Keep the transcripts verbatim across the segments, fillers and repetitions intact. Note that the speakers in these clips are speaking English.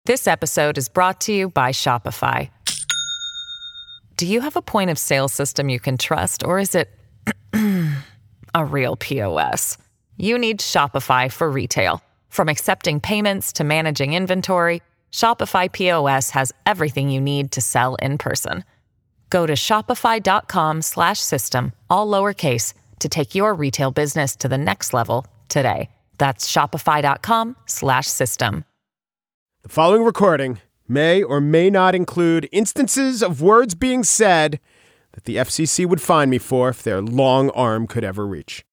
This episode is brought to you by Shopify. Do you have a point of sale system you can trust, or is it a real P O S? You need Shopify for retail. From accepting payments to managing inventory, Shopify P O S has everything you need to sell in person. Go to shopify.com slash system, all lowercase, to take your retail business to the next level today. That's shopify.com slash system. The following recording may or may not include instances of words being said that the F C C would fine me for if their long arm could ever reach.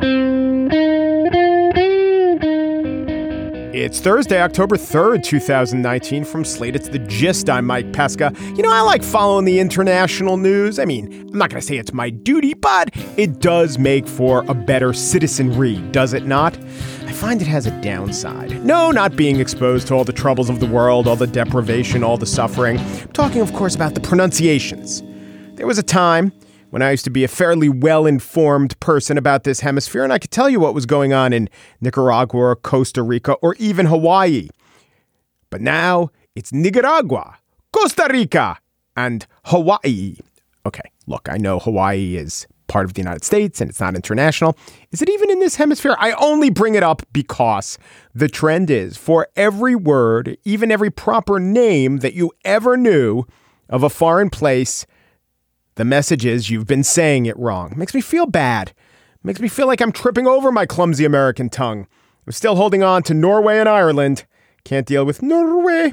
It's Thursday, October third, twenty nineteen. From Slate, it's The Gist. I'm Mike Pesca. You know, I like following the international news. I mean, I'm not going to say it's my duty, but it does make for a better citizenry, does it not? I find it has a downside. No, not being exposed to all the troubles of the world, all the deprivation, all the suffering. I'm talking, of course, about the pronunciations. There was a time when I used to be a fairly well-informed person about this hemisphere, and I could tell you what was going on in Nicaragua, or Costa Rica, or even Hawaii. But now it's Nicaragua, Costa Rica, and Hawaii. Okay, look, I know Hawaii is part of the United States and it's not international. Is it even in this hemisphere? I only bring it up because the trend is for every word, even every proper name that you ever knew of a foreign place, the message is you've been saying it wrong. It makes me feel bad. It makes me feel like I'm tripping over my clumsy American tongue. I'm still holding on to Norway and Ireland. Can't deal with Norway.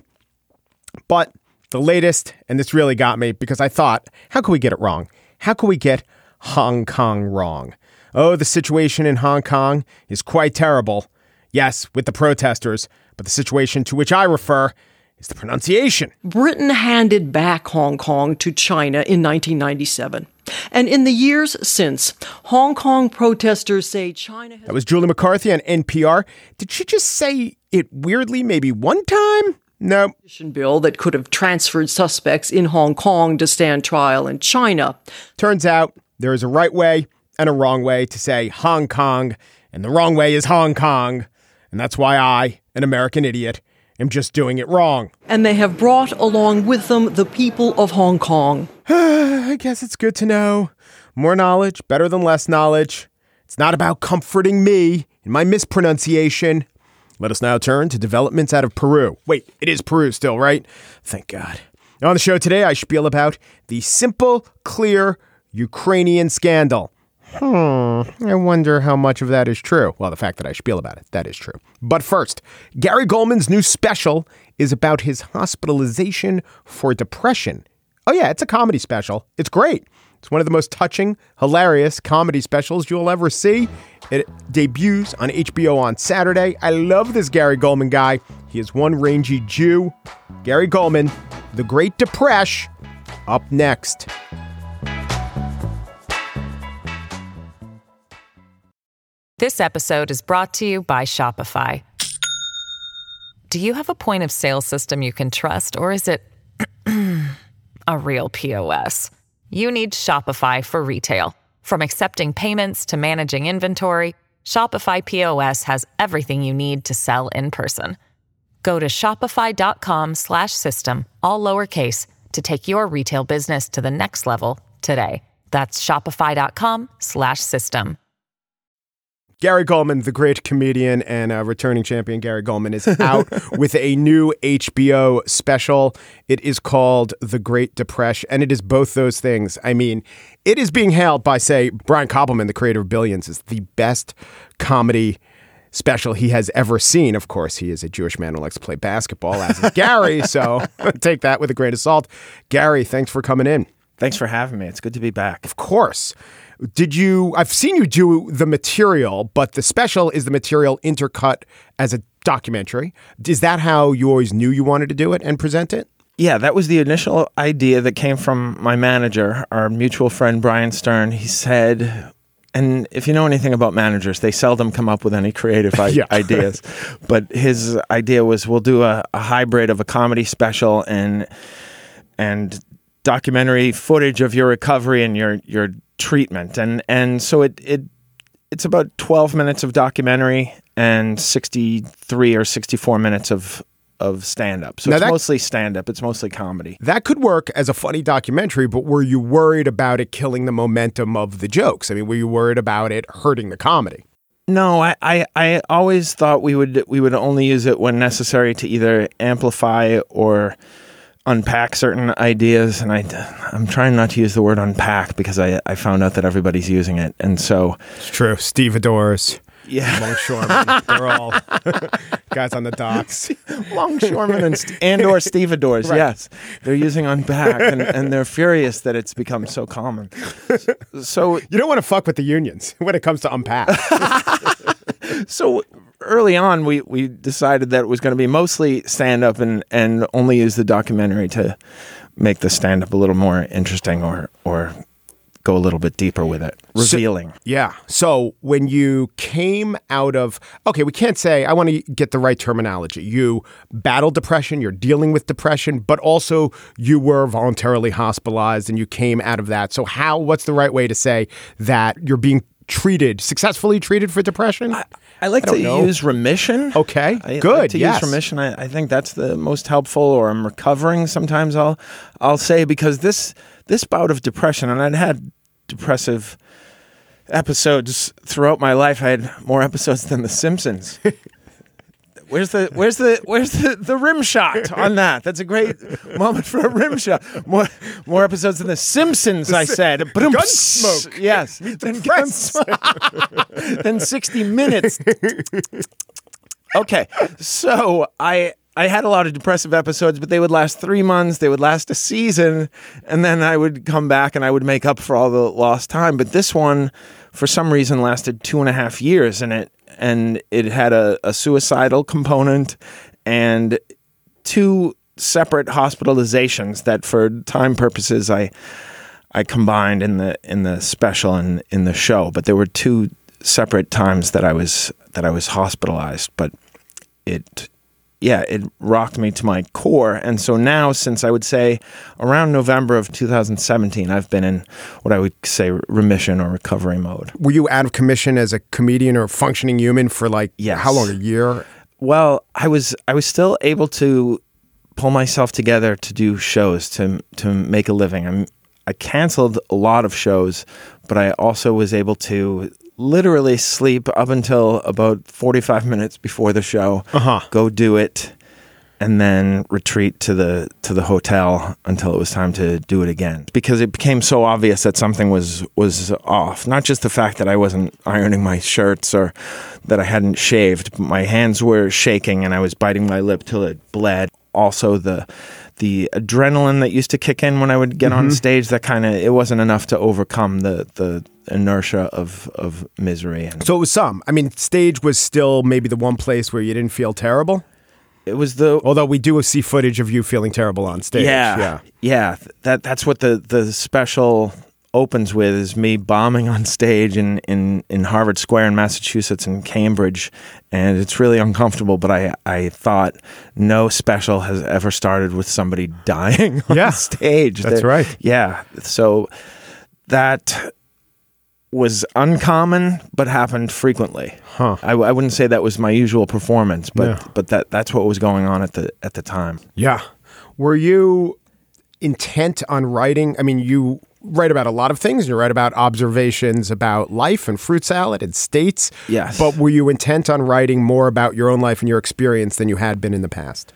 But the latest, and this really got me because I thought, how can we get it wrong? How can we get Hong Kong wrong? Oh, the situation in Hong Kong is quite terrible. Yes, with the protesters, but the situation to which I refer is the pronunciation. Britain handed back Hong Kong to China in nineteen ninety-seven. And in the years since, Hong Kong protesters say China has... That was Julie McCarthy on N P R. Did she just say it weirdly maybe one time? No. Bill that could have transferred suspects in Hong Kong to stand trial in China. Turns out there is a right way and a wrong way to say Hong Kong, and the wrong way is Hong Kong. And that's why I, an American idiot, am just doing it wrong. And they have brought along with them the people of Hong Kong. I guess it's good to know. More knowledge, better than less knowledge. It's not about comforting me in my mispronunciation. Let us now turn to developments out of Peru. Wait, it is Peru still, right? Thank God. On the show today, I spiel about the simple, clear Ukrainian scandal. Hmm, I wonder how much of that is true. Well, the fact that I spiel about it, that is true. But first, Gary Goldman's new special is about his hospitalization for depression. Oh yeah, it's a comedy special. It's great. It's one of the most touching, hilarious comedy specials you'll ever see. It debuts on H B O on Saturday. I love this Gary Goldman guy. He is one rangy Jew. Gary Goldman, The Great Depression, up next. This episode is brought to you by Shopify. Do you have a point of sale system you can trust, or is it a real P O S? You need Shopify for retail. From accepting payments to managing inventory, Shopify P O S has everything you need to sell in person. Go to shopify.com slash system, all lowercase, to take your retail business to the next level today. That's shopify.com slash system. Gary Goldman, the great comedian and uh, returning champion Gary Goldman, is out with a new H B O special. It is called The Great Depression, and it is both those things. I mean, it is being hailed by, say, Brian Koppelman, the creator of Billions, as the best comedy special he has ever seen. Of course, he is a Jewish man who likes to play basketball, as is Gary, so take that with a grain of salt. Gary, thanks for coming in. Thanks for having me. It's good to be back. Of course. Did you, I've seen you do the material, but the special is the material intercut as a documentary. Is that how you always knew you wanted to do it and present it? Yeah, that was the initial idea that came from my manager, our mutual friend, Brian Stern. He said, and if you know anything about managers, they seldom come up with any creative I- yeah. ideas. But his idea was, we'll do a, a hybrid of a comedy special and and documentary footage of your recovery and your your treatment. And and so it it it's about twelve minutes of documentary and sixty-three or sixty-four minutes of of stand-up. So Now it's that- mostly stand-up. It's mostly comedy. That could work as a funny documentary, but were you worried about it killing the momentum of the jokes? I mean, were you worried about it hurting the comedy? No, I, I, I always thought we would we would only use it when necessary to either amplify or unpack certain ideas. And I, I'm trying not to use the word unpack because I, I found out that everybody's using it. And so... It's true. Stevedores. Yeah. Longshoremen. They're all guys on the docks. Longshoremen and, st- and or stevedores, right. Yes. They're using unpack, and, and they're furious that it's become so common. So you don't want to fuck with the unions when it comes to unpack. So early on, we, we decided that it was going to be mostly stand-up and, and only use the documentary to make the stand-up a little more interesting or or... go a little bit deeper with it, revealing. So, yeah. So when you came out of, okay, we can't say, I want to get the right terminology. You battled depression, you're dealing with depression, but also you were voluntarily hospitalized and you came out of that. So how, what's the right way to say that you're being treated, successfully treated for depression? I, I like I to know. use remission. Okay, I good. Like to yes. use remission. I, I think that's the most helpful. Or I'm recovering. Sometimes I'll I'll say because this this bout of depression, and I'd had depressive episodes throughout my life. I had more episodes than The Simpsons. Where's the where's the where's the, the rim shot on that? That's a great moment for a rim shot. More more episodes than The Simpsons, I said. Gunsmoke. Yes. Than Gunsmoke. Than sixty minutes. Okay. So I I had a lot of depressive episodes, but they would last three months. They would last a season. And then I would come back and I would make up for all the lost time. But this one, for some reason, lasted two and a half years. And it and it had a, a suicidal component and two separate hospitalizations that for time purposes I I combined in the in the special and in the show. But there were two separate times that I was that I was hospitalized. But it yeah, it rocked me to my core. And so now, since I would say around November of two thousand seventeen, I've been in what I would say remission or recovery mode. Were you out of commission as a comedian or functioning human for like, yes. how long, a year? Well, I was I was still able to pull myself together to do shows, to to make a living. I'm, I canceled a lot of shows, but I also was able to literally sleep up until about forty-five minutes before the show, uh-huh. go do it, and then retreat to the to the hotel until it was time to do it again. Because it became so obvious that something was was off. Not just the fact that I wasn't ironing my shirts or that I hadn't shaved, but my hands were shaking and I was biting my lip till it bled. Also the the adrenaline that used to kick in when I would get mm-hmm. on stage, that kind of, it wasn't enough to overcome the the inertia of of misery. And so it was some. I mean, stage was still maybe the one place where you didn't feel terrible. It was the although we do see footage of you feeling terrible on stage. Yeah, yeah, yeah. That that's what the the special opens with, is me bombing on stage in, in, in Harvard Square in Massachusetts and Cambridge, and it's really uncomfortable, but I, I thought no special has ever started with somebody dying on yeah, stage. That's They're, right. Yeah, so that was uncommon, but happened frequently. Huh. I, I wouldn't say that was my usual performance, but yeah. but that that's what was going on at the at the time. Yeah. Were you intent on writing? I mean, you write about a lot of things. You write about observations about life and fruit salad and states. Yes. But were you intent on writing more about your own life and your experience than you had been in the past?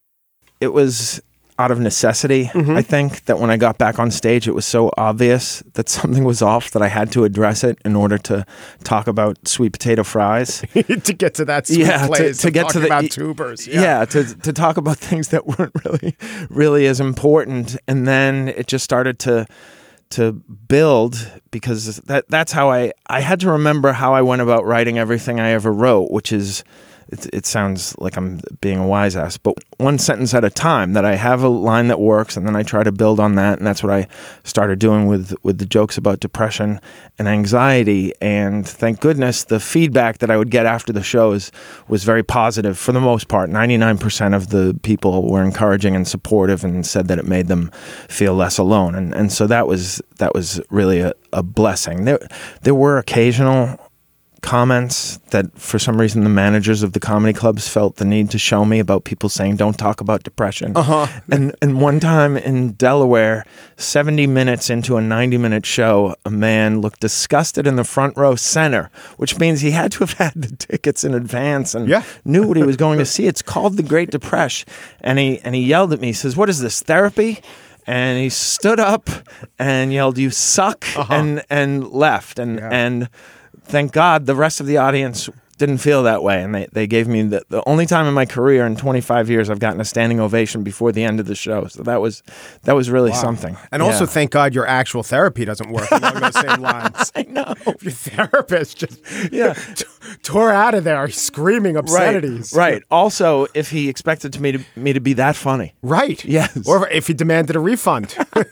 It was out of necessity. Mm-hmm. I think that when I got back on stage, it was so obvious that something was off that I had to address it in order to talk about sweet potato fries. to get to that sweet yeah, place. To, to get to the about tubers. Yeah, yeah to to talk about things that weren't really really as important. And then it just started to to build, because that that's how I I had to remember how I went about writing everything I ever wrote, which is, It, it sounds like I'm being a wise ass, but one sentence at a time, that I have a line that works and then I try to build on that. And that's what I started doing with, with the jokes about depression and anxiety. And thank goodness the feedback that I would get after the shows was very positive for the most part. ninety-nine percent of the people were encouraging and supportive and said that it made them feel less alone. And and so that was that was really a, a blessing. There, there were occasional comments that for some reason the managers of the comedy clubs felt the need to show me about people saying don't talk about depression. Uh-huh. And and one time in Delaware, seventy minutes into a ninety minute show, a man looked disgusted in the front row center, which means he had to have had the tickets in advance and yeah. knew what he was going to see. It's called the Great Depression. And he and he yelled at me, he says, "What is this, therapy?" And he stood up and yelled, "You suck," uh-huh. and and left. And yeah. and thank God the rest of the audience didn't feel that way. And they, they gave me the, the only time in my career in twenty-five years I've gotten a standing ovation before the end of the show. So that was that was really wow. something. And yeah. also thank God your actual therapy doesn't work along those same lines. I know. If your therapist just yeah. t- tore out of there screaming obscenities. Right. right. Also, if he expected to me to me to be that funny. Right. Yes. Or if he demanded a refund.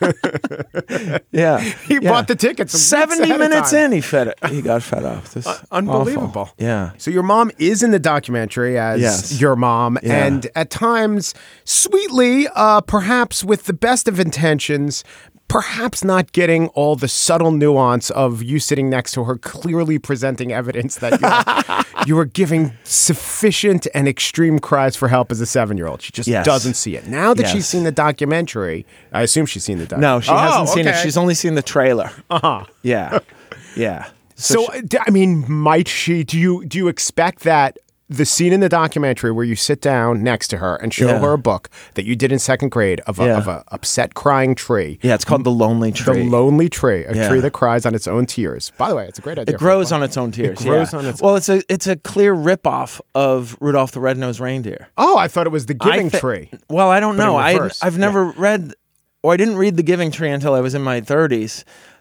yeah. He yeah. bought the tickets seventy minutes in, he fed it. He got fed up. This uh, unbelievable. Awful. Yeah. So your mom is in the documentary as yes. your mom, yeah. and at times, sweetly, uh, perhaps with the best of intentions, perhaps not getting all the subtle nuance of you sitting next to her, clearly presenting evidence that you were, you were giving sufficient and extreme cries for help as a seven-year-old. She just yes. doesn't see it. Now that yes. she's seen the documentary, I assume she's seen the documentary. No, she oh, hasn't seen okay. it. She's only seen the trailer. Uh-huh. Yeah. Yeah. So, so she, I mean, might she, do you do you expect that the scene in the documentary where you sit down next to her and show yeah. her a book that you did in second grade of a, yeah. of a upset crying tree. Yeah, it's called The Lonely Tree. The Lonely Tree, a yeah. tree that cries on its own tears. By the way, it's a great idea. It grows on its own tears. It grows yeah. on its Well, it's a it's a clear ripoff of Rudolph the Red-Nosed Reindeer. Oh, I thought it was The Giving th- Tree. Well, I don't but know. I I've never yeah. read, or I didn't read The Giving Tree until I was in my thirties.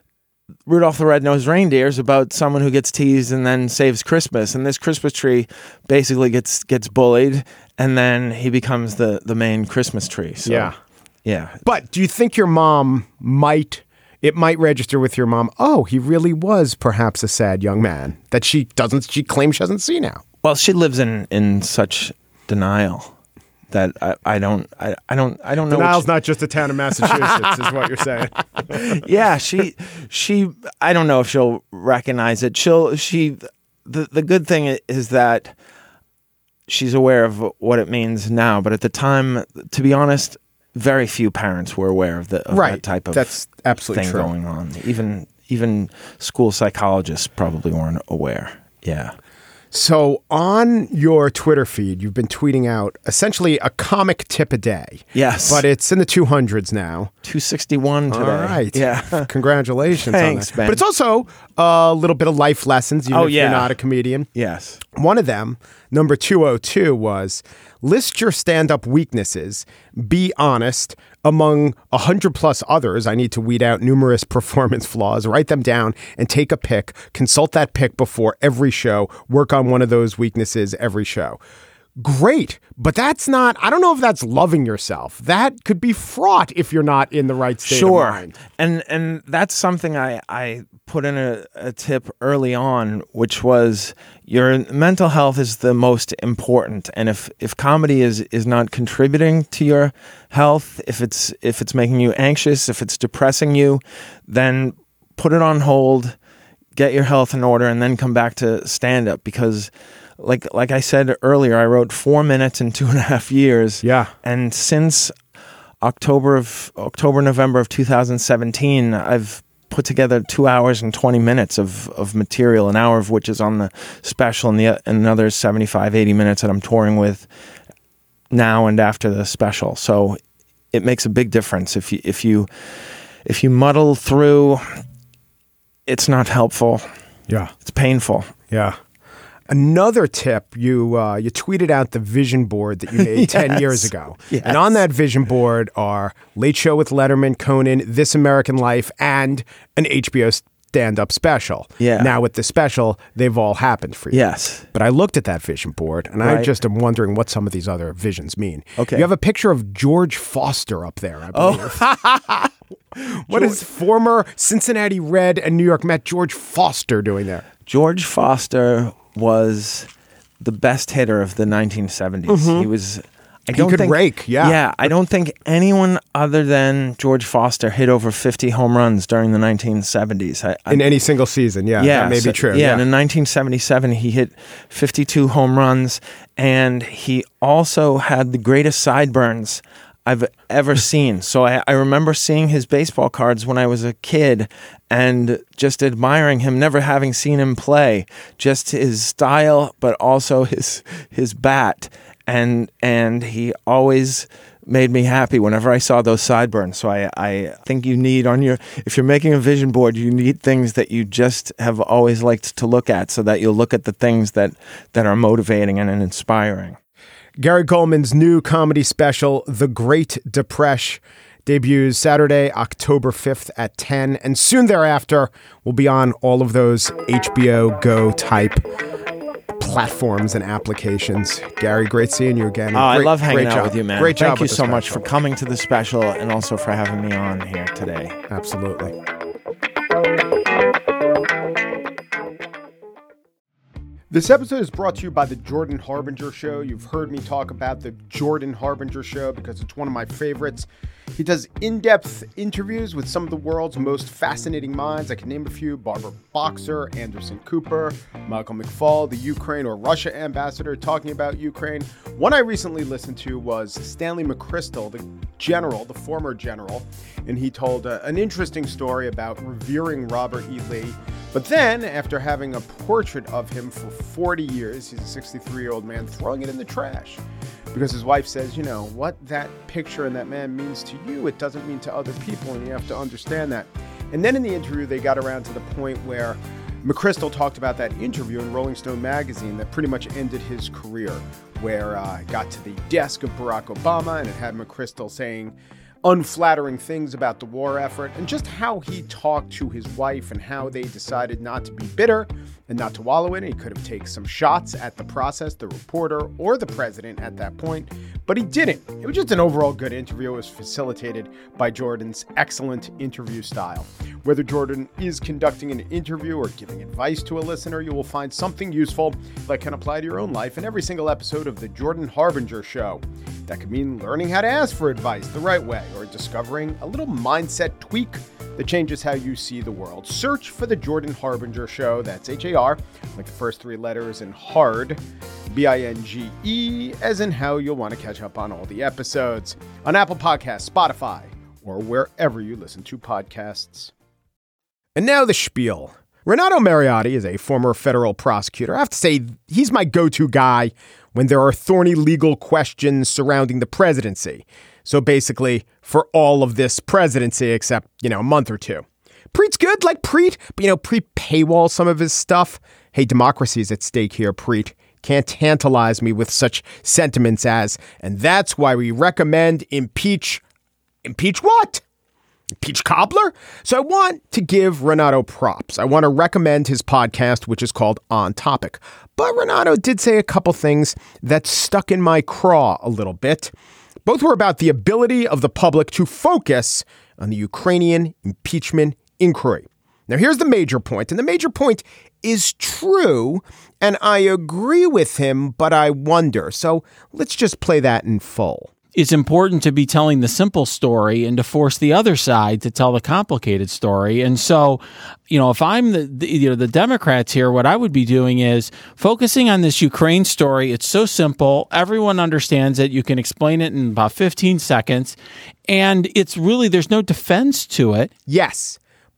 Rudolph the Red-Nosed Reindeer is about someone who gets teased and then saves Christmas. And this Christmas tree basically gets gets bullied, and then he becomes the, the main Christmas tree. So, yeah. Yeah. But do you think your mom might, it might register with your mom, oh, he really was perhaps a sad young man that she doesn't, she claims she doesn't see now? Well, she lives in, in such denial that I, I don't I, I don't I don't know. Denial's she, not just a town in Massachusetts, is what you're saying. Yeah, she she I don't know if she'll recognize it. She'll she the the good thing is that she's aware of what it means now, but at the time, to be honest, very few parents were aware of, the, of right. that type of That's absolutely thing true. going on. Even even school psychologists probably weren't aware. Yeah. So on your Twitter feed, you've been tweeting out essentially a comic tip a day. Yes. But it's in the two hundreds now. two sixty-one today. All right. Yeah. Congratulations Thanks, on that. Ben. But it's also a little bit of life lessons, even oh, if yeah. you're not a comedian. Yes. One of them, number two oh two, was list your stand-up weaknesses, be honest. Among a hundred plus others, I need to weed out numerous performance flaws, write them down, and take a pick. Consult that pick before every show. Work on one of those weaknesses every show. Great, but that's not, I don't know if that's loving yourself. That could be fraught if you're not in the right state sure. of mind. And and that's something I, I put in a, a tip early on, which was your mental health is the most important. And if, if comedy is, is not contributing to your health, if it's if it's making you anxious, if it's depressing you, then put it on hold, get your health in order, and then come back to stand-up. Because Like like I said earlier, I wrote four minutes in two and a half years. Yeah. And since October of October, November of two thousand seventeen, I've put together two hours and twenty minutes of, of material, an hour of which is on the special, and the and another seventy-five, eighty minutes that I'm touring with now and after the special. So it makes a big difference. If you if you if you muddle through, it's not helpful. Yeah. It's painful. Yeah. Another tip, you uh, you tweeted out the vision board that you made yes. ten years ago. Yes. And on that vision board are Late Show with Letterman, Conan, This American Life, and an H B O stand-up special. Yeah. Now with the special, they've all happened for you. Yes. But I looked at that vision board, and right. I just am wondering what some of these other visions mean. Okay. You have a picture of George Foster up there, I believe. Oh. What is former Cincinnati Red and New York Met George Foster doing there? George Foster was the best hitter of the nineteen seventies. Mm-hmm. He was, I don't he could think, rake, yeah. Yeah, I don't think anyone other than George Foster hit over fifty home runs during the nineteen seventies. I, I, in any single season, yeah, yeah that may so, be true. Yeah, yeah, and in nineteen seventy-seven, he hit fifty-two home runs, and he also had the greatest sideburns I've ever seen. So I, I remember seeing his baseball cards when I was a kid and just admiring him, never having seen him play, just his style, but also his his bat. And and he always made me happy whenever I saw those sideburns. So I, I think you need on your, if you're making a vision board, you need things that you just have always liked to look at so that you'll look at the things that, that are motivating and inspiring. Gary Coleman's new comedy special, The Great Depression, debuts Saturday, October fifth at ten, and soon thereafter will be on all of those H B O Go type platforms and applications. Gary, great seeing you again. Oh, I great, love hanging out job. with you, man. Great job. Thank you so special. much for coming to the special and also for having me on here today. Absolutely. This episode is brought to you by the Jordan Harbinger Show. You've heard me talk about the Jordan Harbinger Show because it's one of my favorites. He does in-depth interviews with some of the world's most fascinating minds. I can name a few: Barbara Boxer, Anderson Cooper, Michael McFaul, the Ukraine or Russia ambassador talking about Ukraine. One I recently listened to was Stanley McChrystal, the general, the former general, and he told uh, an interesting story about revering Robert E. Lee. But then, after having a portrait of him for forty years, he's a sixty-three-year-old man, throwing it in the trash. Because his wife says, you know, what that picture and that man means to you, it doesn't mean to other people, and you have to understand that. And then in the interview, they got around to the point where McChrystal talked about that interview in Rolling Stone magazine that pretty much ended his career, where uh, it got to the desk of Barack Obama, and it had McChrystal saying unflattering things about the war effort, and just how he talked to his wife and how they decided not to be bitter and not to wallow in it. He could have taken some shots at the process, the reporter, or the president at that point, but he didn't. It was just an overall good interview. It was facilitated by Jordan's excellent interview style. Whether Jordan is conducting an interview or giving advice to a listener, you will find something useful that can apply to your own life in every single episode of The Jordan Harbinger Show. That could mean learning how to ask for advice the right way, or discovering a little mindset tweak that changes how you see the world. Search for The Jordan Harbinger Show. That's H A R, like the first three letters, and hard, B I N G E, as in how you'll want to catch up on all the episodes on Apple Podcasts, Spotify, or wherever you listen to podcasts. And now the spiel. Renato Mariotti is a former federal prosecutor. I have to say, he's my go-to guy when there are thorny legal questions surrounding the presidency. So basically, for all of this presidency, except, you know, a month or two. Preet's good, like Preet, but, you know, Preet paywall some of his stuff. Hey, democracy is at stake here, Preet. Can't tantalize me with such sentiments as, and that's why we recommend impeach. Impeach what? Impeach Cobbler? So I want to give Renato props. I want to recommend his podcast, which is called On Topic. But Renato did say a couple things that stuck in my craw a little bit. Both were about the ability of the public to focus on the Ukrainian impeachment inquiry. Now, here's the major point, and the major point is true, and I agree with him, but I wonder. So let's just play that in full. It's important to be telling the simple story and to force the other side to tell the complicated story. And so, you know, if I'm the, the you know the Democrats here, what I would be doing is focusing on this Ukraine story. It's so simple. Everyone understands it. You can explain it in about fifteen seconds. And it's really, there's no defense to it. Yes,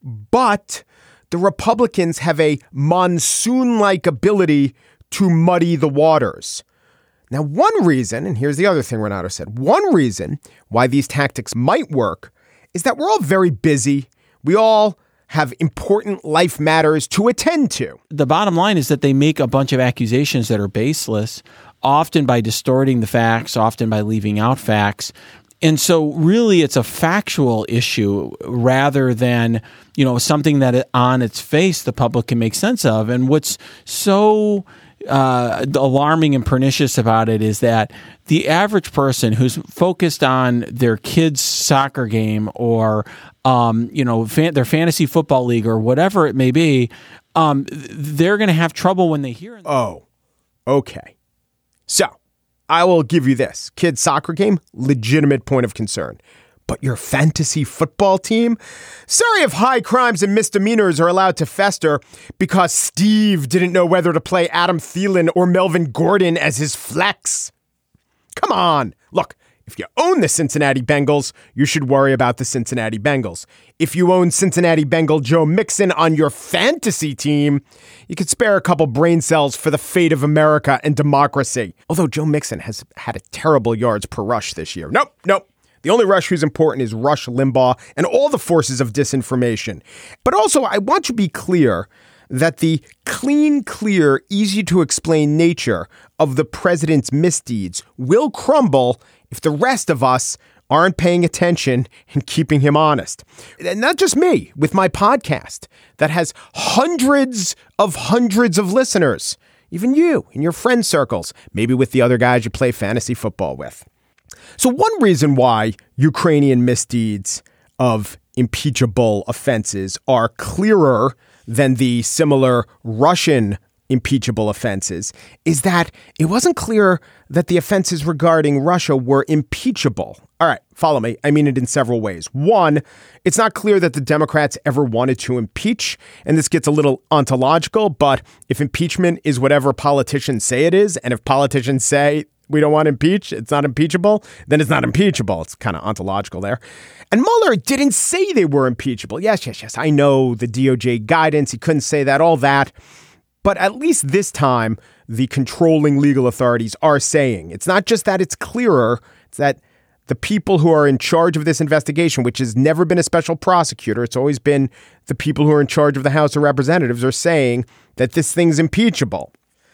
but the Republicans have a monsoon-like ability to muddy the waters. Now, one reason, and here's the other thing Renato said, one reason why these tactics might work is that we're all very busy. We all have important life matters to attend to. The bottom line is that they make a bunch of accusations that are baseless, often by distorting the facts, often by leaving out facts. And so really it's a factual issue rather than, you know, something that on its face the public can make sense of. And what's so Uh, alarming and pernicious about it is that the average person who's focused on their kid's soccer game or, um, you know, fan- their fantasy football league or whatever it may be, um, they're going to have trouble when they hear it. Oh, okay. So I will give you this. Kids' soccer game, legitimate point of concern. But your fantasy football team? Sorry if high crimes and misdemeanors are allowed to fester because Steve didn't know whether to play Adam Thielen or Melvin Gordon as his flex. Come on. Look, if you own the Cincinnati Bengals, you should worry about the Cincinnati Bengals. If you own Cincinnati Bengal Joe Mixon on your fantasy team, you could spare a couple brain cells for the fate of America and democracy. Although Joe Mixon has had a terrible yards per rush this year. Nope, nope. The only Rush who's important is Rush Limbaugh and all the forces of disinformation. But also, I want to be clear that the clean, clear, easy to explain nature of the president's misdeeds will crumble if the rest of us aren't paying attention and keeping him honest. And not just me, with my podcast that has hundreds of hundreds of listeners, even you in your friend circles, maybe with the other guys you play fantasy football with. So one reason why Ukrainian misdeeds of impeachable offenses are clearer than the similar Russian impeachable offenses is that it wasn't clear that the offenses regarding Russia were impeachable. All right, follow me. I mean it in several ways. One, it's not clear that the Democrats ever wanted to impeach, and this gets a little ontological, but if impeachment is whatever politicians say it is, and if politicians say we don't want to impeach, it's not impeachable, then it's not impeachable. It's kind of ontological there. And Mueller didn't say they were impeachable. Yes, yes, yes. I know the D O J guidance. He couldn't say that, all that. But at least this time, the controlling legal authorities are saying it's not just that it's clearer, it's that the people who are in charge of this investigation, which has never been a special prosecutor, it's always been the people who are in charge of the House of Representatives, are saying that this thing's impeachable.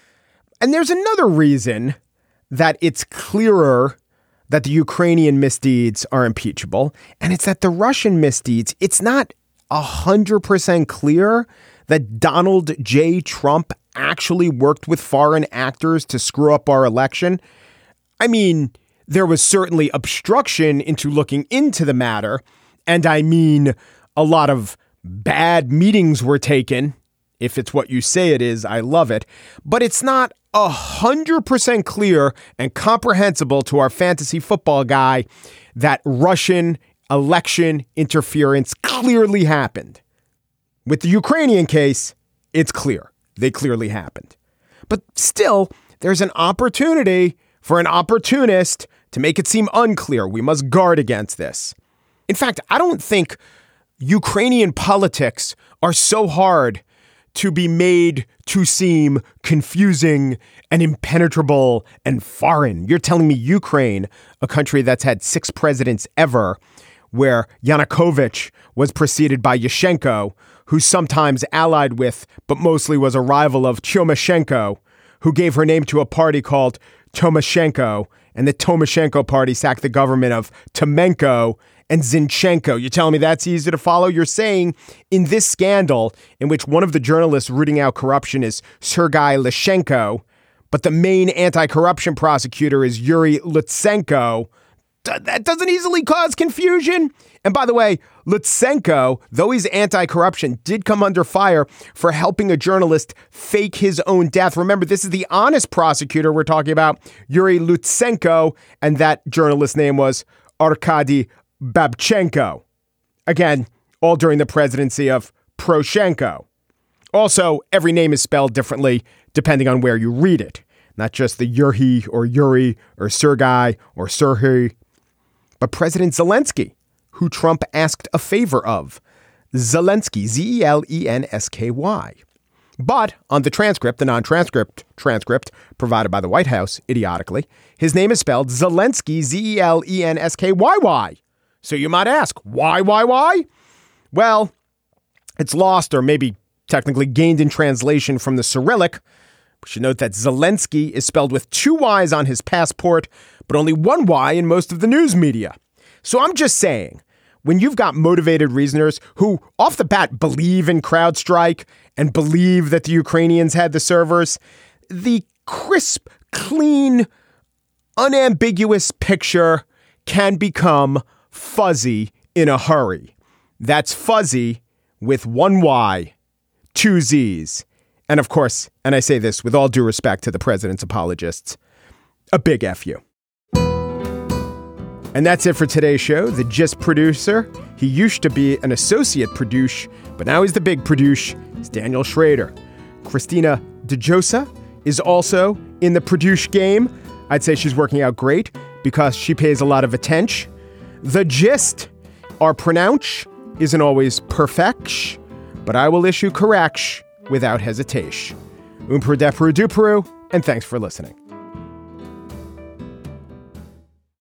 And there's another reason that it's clearer that the Ukrainian misdeeds are impeachable, and it's that the Russian misdeeds, it's not one hundred percent clear that Donald J. Trump actually worked with foreign actors to screw up our election. I mean, there was certainly obstruction into looking into the matter, and I mean, a lot of bad meetings were taken. If it's what you say it is, I love it. But it's not one hundred percent clear and comprehensible to our fantasy football guy that Russian election interference clearly happened. With the Ukrainian case, it's clear. They clearly happened. But still, there's an opportunity for an opportunist to make it seem unclear. We must guard against this. In fact, I don't think Ukrainian politics are so hard to be made to seem confusing and impenetrable and foreign. You're telling me Ukraine, a country that's had six presidents ever, where Yanukovych was preceded by Yushchenko, who's sometimes allied with, but mostly was a rival of Tymoshenko, who gave her name to a party called Tomoshenko, and the Tomoshenko party sacked the government of Tymenko and Zinchenko. You're telling me that's easy to follow? You're saying in this scandal, in which one of the journalists rooting out corruption is Sergei Lyshenko, but the main anti-corruption prosecutor is Yuri Lutsenko, that doesn't easily cause confusion. And by the way, Lutsenko, though he's anti-corruption, did come under fire for helping a journalist fake his own death. Remember, this is the honest prosecutor we're talking about, Yuri Lutsenko, and that journalist's name was Arkady Babchenko. Again, all during the presidency of Poroshenko. Also, every name is spelled differently depending on where you read it. Not just the Yuri or Yuri or Sergei or Sergei, but President Zelensky, who Trump asked a favor of. Zelensky, Z E L E N S K Y. But on the transcript, the non-transcript transcript provided by the White House, idiotically, his name is spelled Zelensky, Z E L E N S K Y Y. So you might ask, why, why, why? Well, it's lost or maybe technically gained in translation from the Cyrillic. We should note that Zelensky is spelled with two Y's on his passport, but only one Y in most of the news media. So I'm just saying, when you've got motivated reasoners who off the bat believe in CrowdStrike and believe that the Ukrainians had the servers, the crisp, clean, unambiguous picture can become fuzzy in a hurry. That's fuzzy with one Y, two Z's. And of course, and I say this with all due respect to the president's apologists, a big F you. And that's it for today's show. The Gist producer, he used to be an associate producer, but now he's the big producer. It's Daniel Schrader. Christina DeJosa is also in the produce game. I'd say she's working out great because she pays a lot of attention. The Gist, our pronounce isn't always perfect, but I will issue correction without hesitation. Umperu deperu duperu, and thanks for listening.